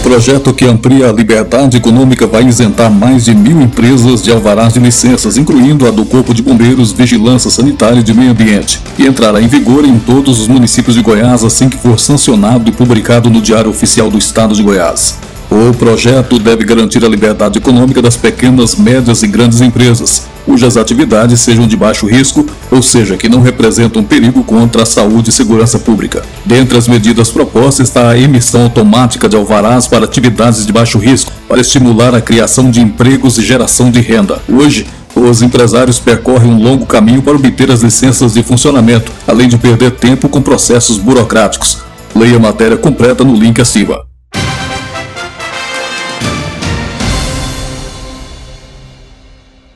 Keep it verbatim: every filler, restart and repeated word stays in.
projeto que amplia a liberdade econômica vai isentar mais de mil empresas de alvarás de licenças, incluindo a do Corpo de Bombeiros, Vigilância Sanitária e de Meio Ambiente, e entrará em vigor em todos os municípios de Goiás assim que for sancionado e publicado no Diário Oficial do Estado de Goiás. O projeto deve garantir a liberdade econômica das pequenas, médias e grandes empresas, cujas atividades sejam de baixo risco, ou seja, que não representam perigo contra a saúde e segurança pública. Dentre as medidas propostas está a emissão automática de alvarás para atividades de baixo risco, para estimular a criação de empregos e geração de renda. Hoje, os empresários percorrem um longo caminho para obter as licenças de funcionamento, além de perder tempo com processos burocráticos. Leia a matéria completa no link acima.